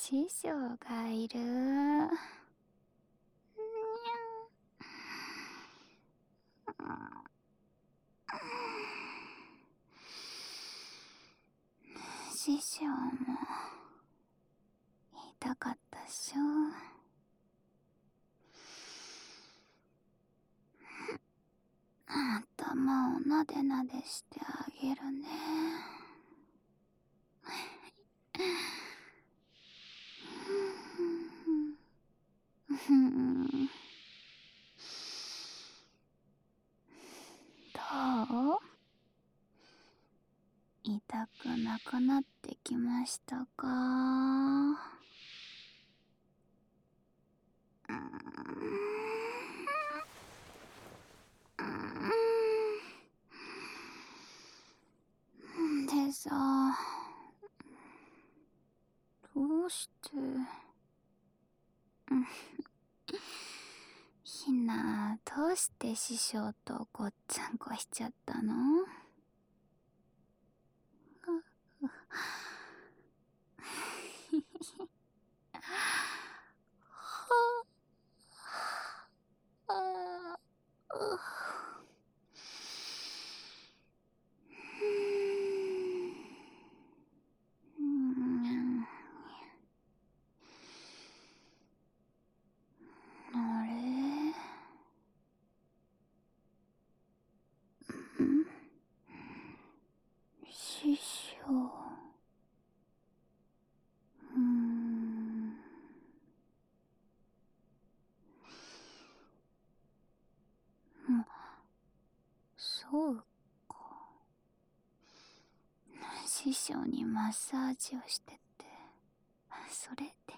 師匠がいる。師匠も痛かったっしょ。頭をなでなでしてあげるね。どう？痛くなくなってきましたか？でさ、どうして、ひな、どうして師匠とごっつんこしちゃったの？あれ？師匠。そうか。師匠にマッサージをしてって、それで。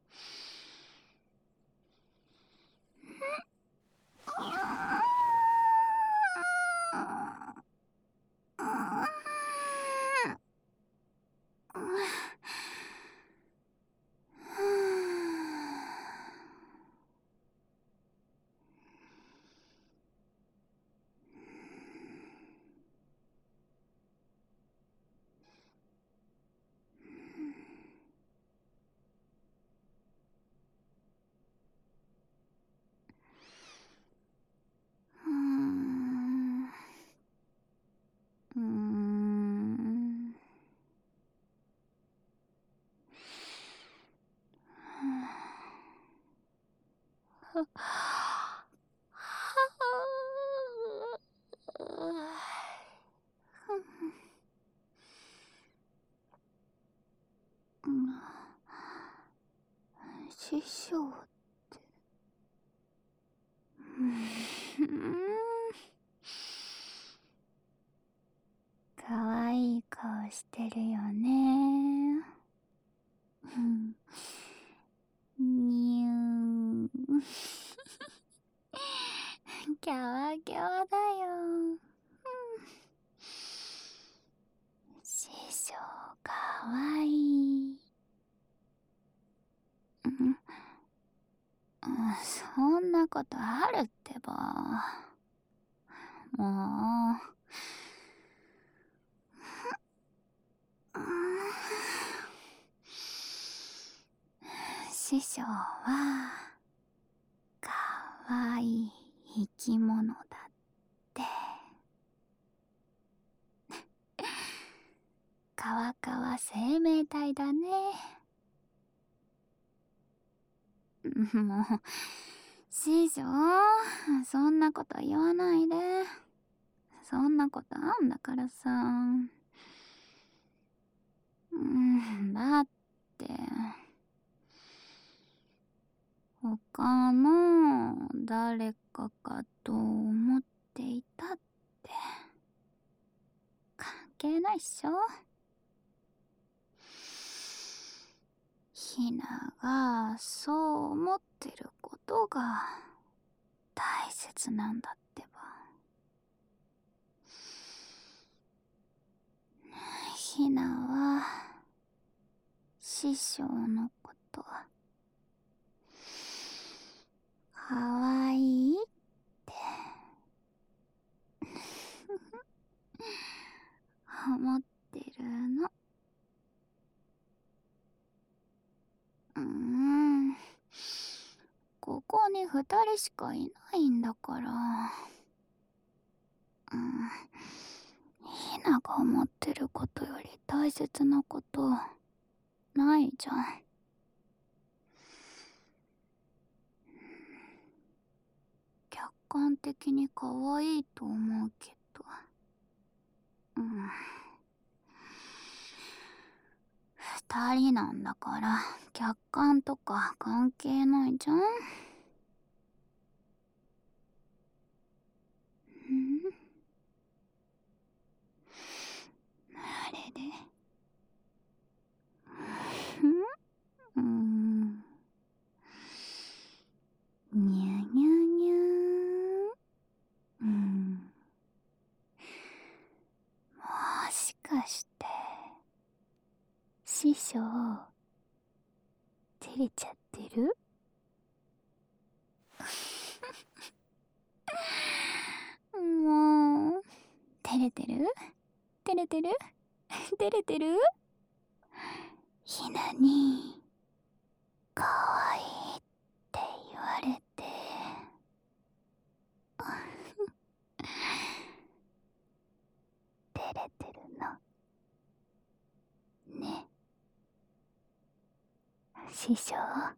師匠って、かわいい顔してるよね。にゅーキャワキャワだよ。師匠かわいい。そんなことあるってば。もう。師匠はかわいい生き物だって。かわかわ生命体だね。もう、師匠、そんなこと言わないで。そんなことあんだからさ。だって、他の誰かかと思っていたって関係ないっしょ。ひながそう思ってることが大切なんだってば。ひなは師匠のことかわいいって思ってるの。 ここに2人しかいないんだから。ひなが思ってることより大切なことないじゃん。客観的に可愛いと思うけど。2人なんだから客観とか関係ないじゃん。あれでにゃにゃにゃもしかして師匠照れちゃってる？もう照れてる？照れてる？照れてる？ひなにかわいいって言われて照れてるのね。師匠、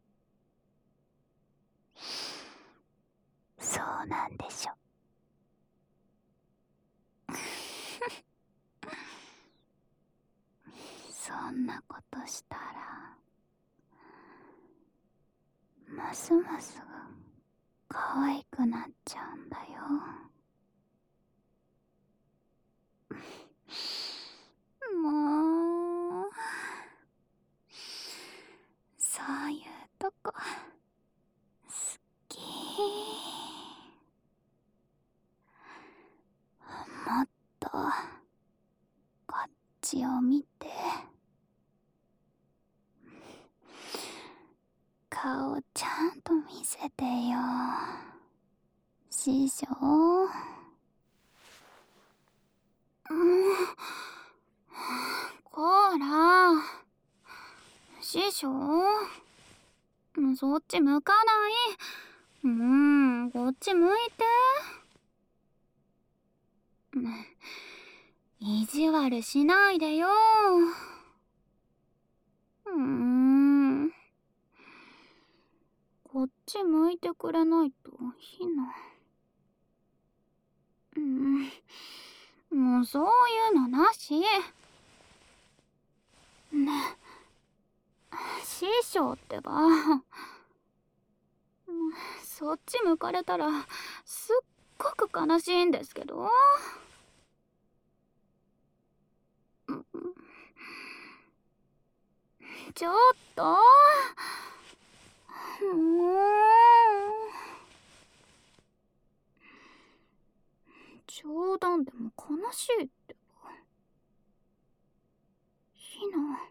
そうなんでしょ。そんなことしたらますます可愛くなっちゃうんだよ。もうそういうとこ好き。もっとこっちを見て。顔ちゃんと見せてよ、師匠。こら師匠、そっち向かない。こっち向いて。意地悪しないでよ。こっち向いてくれないとひな。もうそういうのなし。ねえ、師匠ってば。そっち向かれたらすっごく悲しいんですけど。ちょっともう冗談でも悲しいってば。ひ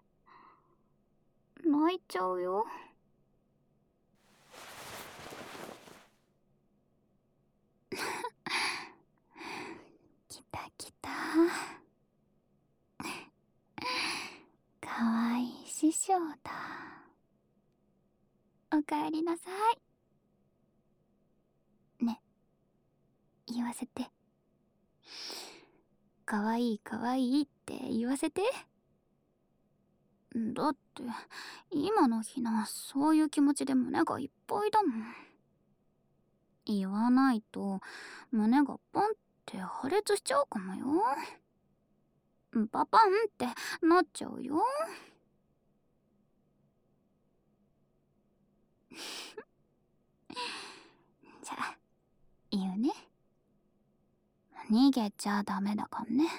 な泣いちゃうよ。来た来た。かわいい師匠だ。おかえりなさい。ね、言わせて。かわいいかわいいって言わせて。だって今のひなそういう気持ちで胸がいっぱいだもん。言わないと胸がポンって破裂しちゃうかもよ。パパンってなっちゃうよ。じゃあ言うね。逃げちゃダメだかんね。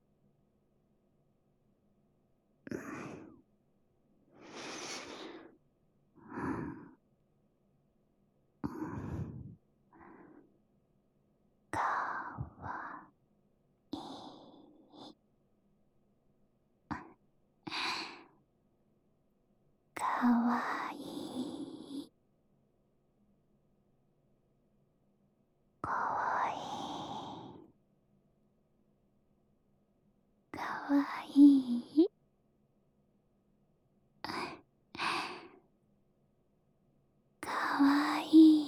かわいい。かわいい。かわいい。かわいい。かわいい。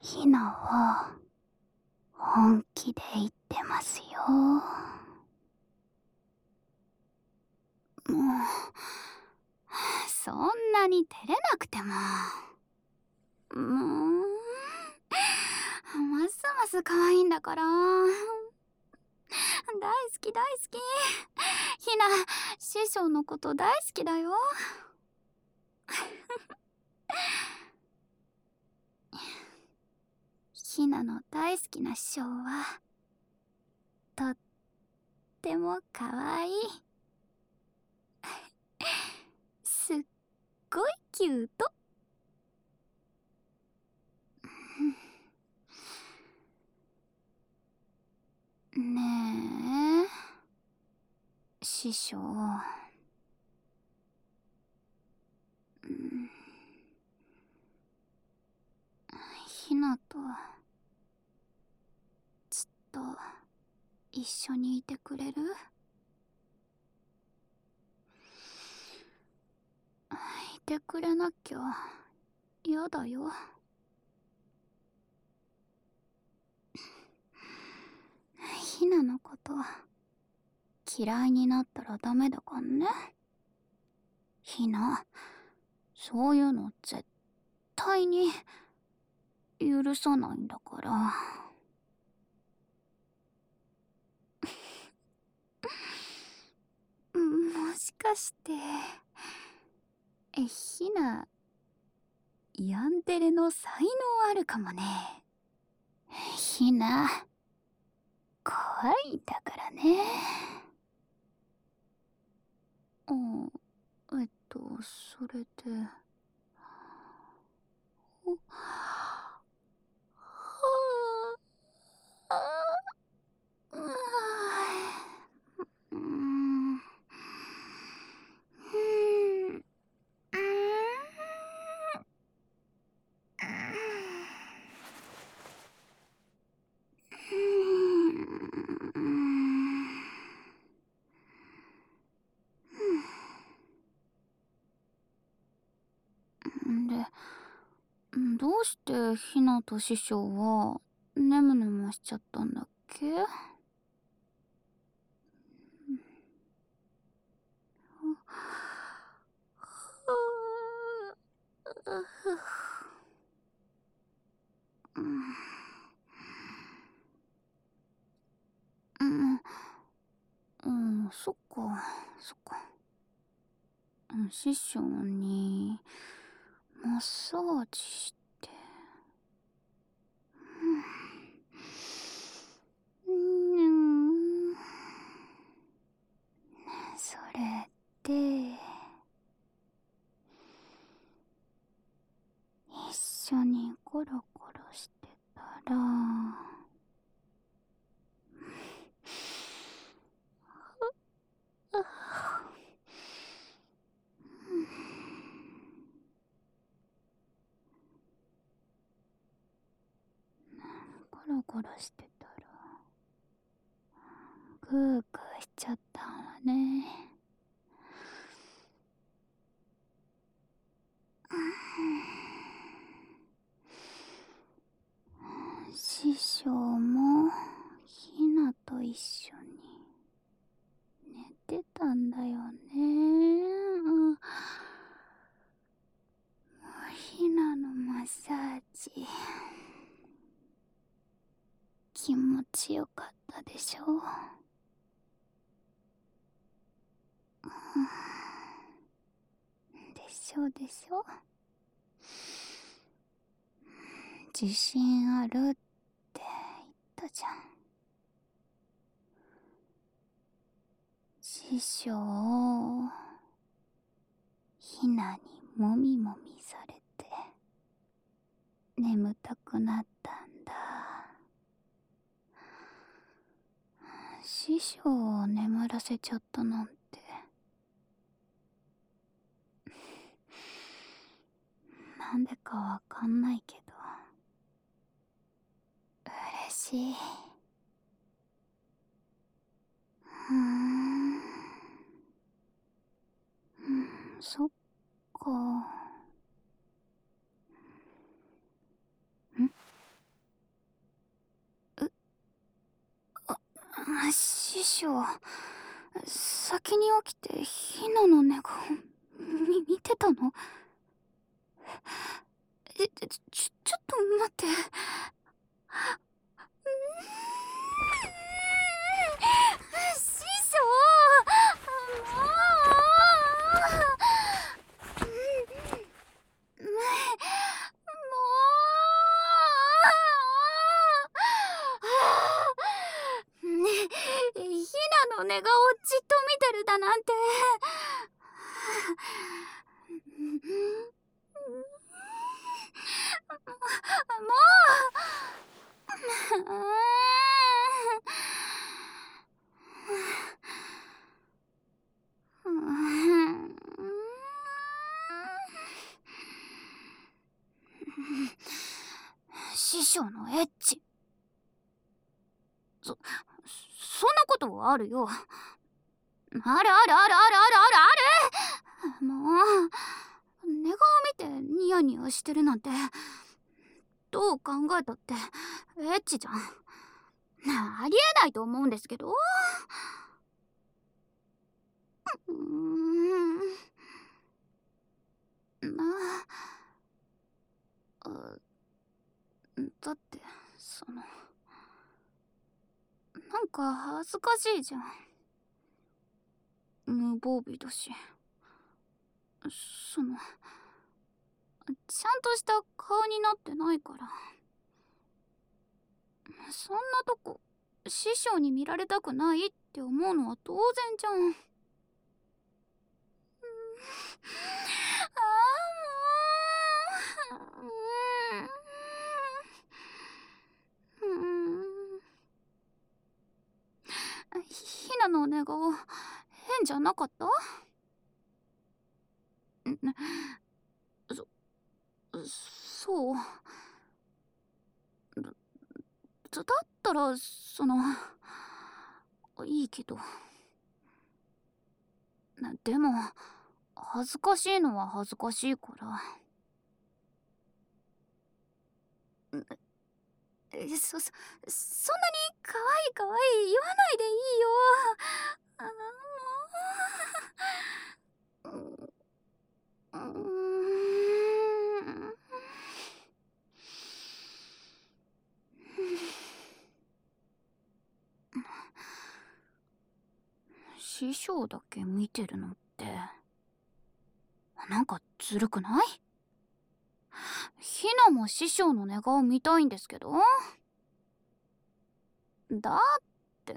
ひなは本気で言ってますよ。もう、そんなに照れなくても。ますます可愛いんだから。大好き大好き。ひな、師匠のこと大好きだよ。ひなの大好きな師匠は、とっても可愛い。すっごいキュート。ねえ、師匠。ひなとずっと一緒にいてくれる？いてくれなきゃやだよ。ひなのこと嫌いになったらダメだかんね。ひな、そういうの絶対に許さないんだから。もしかしてひな、ヤンデレの才能あるかもね。ひな、怖いんだからね。それで。はあ、うん。で、どうしてひなと師匠はネムネムしちゃったんだっけ？そっか、そっか。師匠にマッサージして。それって一緒にゴロゴロしてたらゴロゴロしてたらグーグーしちゃったんわね。師匠もひなと一緒に寝てたんだよね。ひなのマッサージ気持ちよかったでしょ？でしょでしょ？自信あるって言ったじゃん。師匠をひなにもみもみされて眠たくなったんだ。師匠を眠らせちゃったなんてなんでかわかんないけど嬉しい。そっか。 師匠、先に起きてヒナの寝顔見てたの？ちょっと待って。師匠、もねえ、ヒナの寝顔をじっと見てるだなんて。も師匠のエッチ。そんなことあるよ。あるあるあるあるあるあるある。もう寝顔見てニヤニヤしてるなんて、どう考えたってエッチじゃん。ありえないと思うんですけど。まあ、だってなんか恥ずかしいじゃん。無防備だし、ちゃんとした顔になってないから。そんなとこ師匠に見られたくないって思うのは当然じゃん。ひなの寝顔変じゃなかった？そうだったらいいけど。でも恥ずかしいのは恥ずかしいから。そんなに可愛い可愛い言わないでいいよ。も師匠だけ見てるのってなんかずるくない？ひなも師匠の寝顔見たいんですけど。だって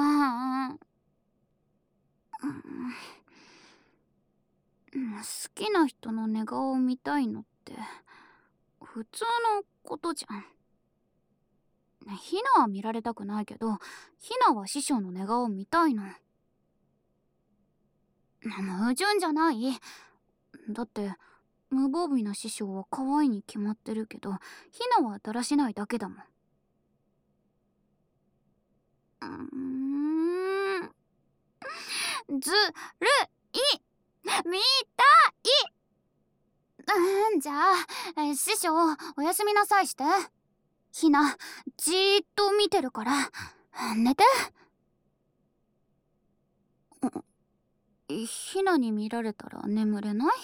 好きな人の寝顔を見たいのって普通のことじゃん。ひなは見られたくないけど、ひなは師匠の寝顔を見たいの。矛盾じゃない。だって無防備な師匠は可愛いに決まってるけど、ひなはだらしないだけだもん。ずるい。見たい。じゃあ師匠おやすみなさいして。ひなじーっと見てるから寝て。ひなに見られたら眠れない？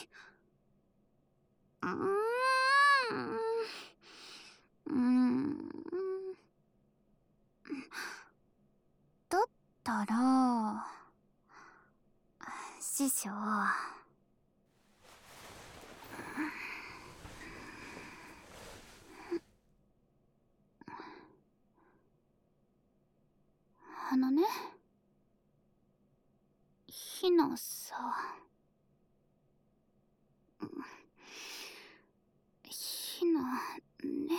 だったら師匠、ね、ひなさ、ひなね、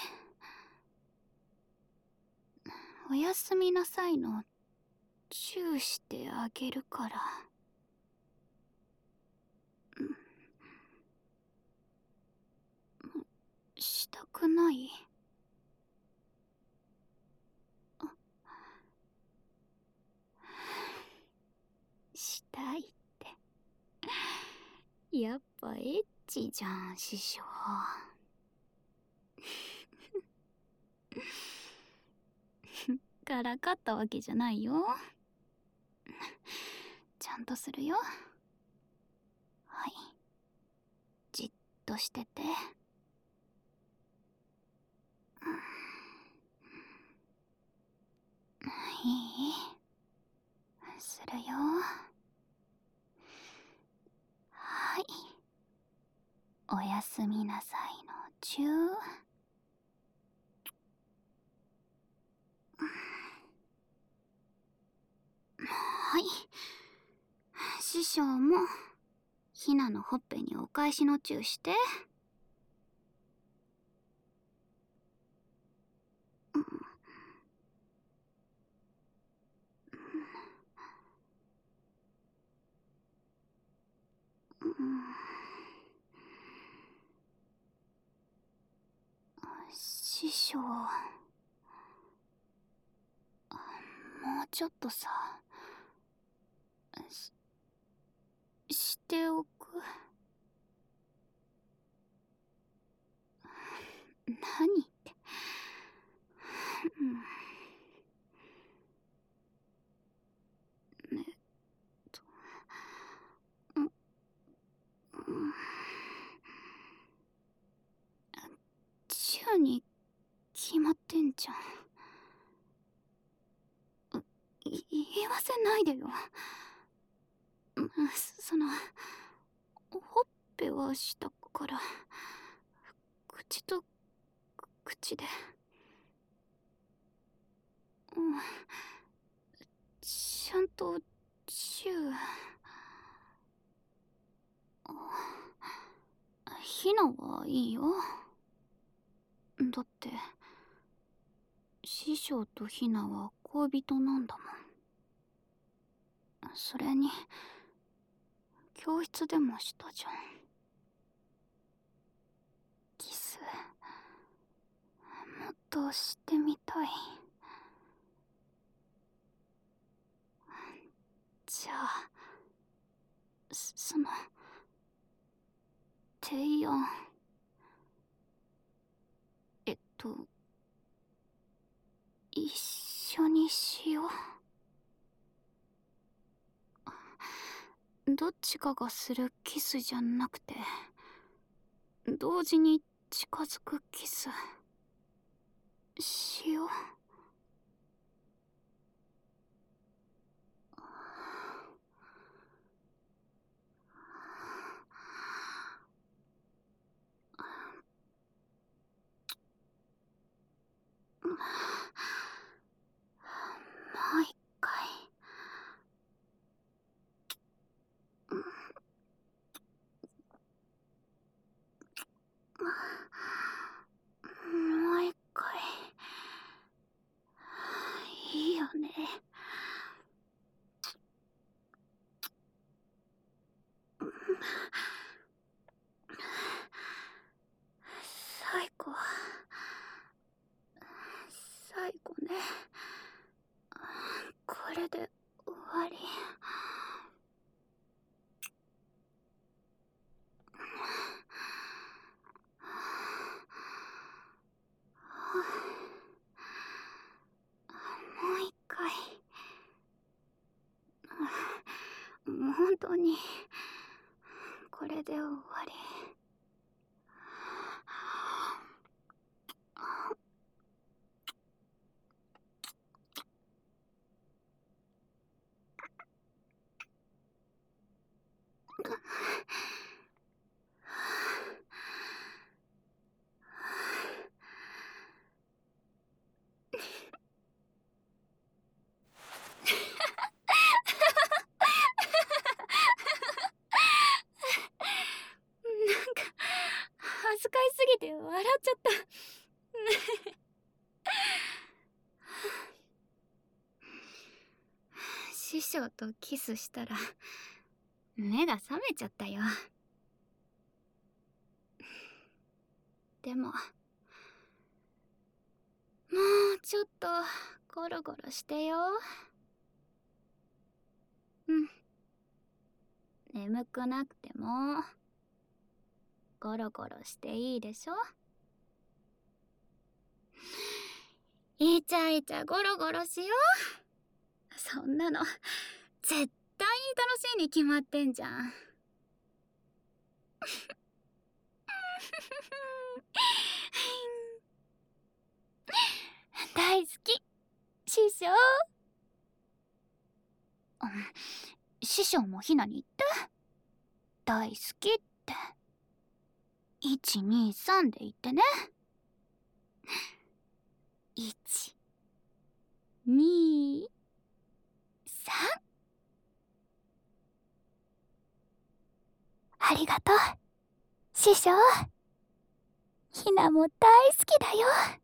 おやすみなさいのチューしてあげるから。したくない？したいって。やっぱエッチじゃん師匠。からかったわけじゃないよ。 ゃんとするよ。はい、じっとしてて。いい？するよ。はい、おやすみなさいのチュー。はい、師匠もひなのほっぺにお返しのチューして。師匠、もうちょっとさ、しておく。何って。えっと、チューに決まってんじゃん。言わせないでよ。その、ほっぺは下から、口と口で。ちゃんとチュー。ヒナはいいよ。だって師匠とヒナは恋人なんだもん。それに教室でもしたじゃん。キスもっとしてみたい。じゃあその提案、一緒にしよう。どっちかがするキスじゃなくて、同時に近づくキスしよう。もう一回。もう一回。いいよね。最後ね。これで終わり。もう一回。本当にこれで終わり。なんか恥ずかしすぎて笑っちゃった。師匠とキスしたら目が覚めちゃったよ。でももうちょっとゴロゴロしてよ。眠くなくてもゴロゴロしていいでしょ。イチャイチャゴロゴロしよう。そんなの絶対に楽しいに決まってんじゃん。大好き師匠。師匠もひなに言って。大好きって123で言ってね。123。ありがとう師匠。ひなも大好きだよ。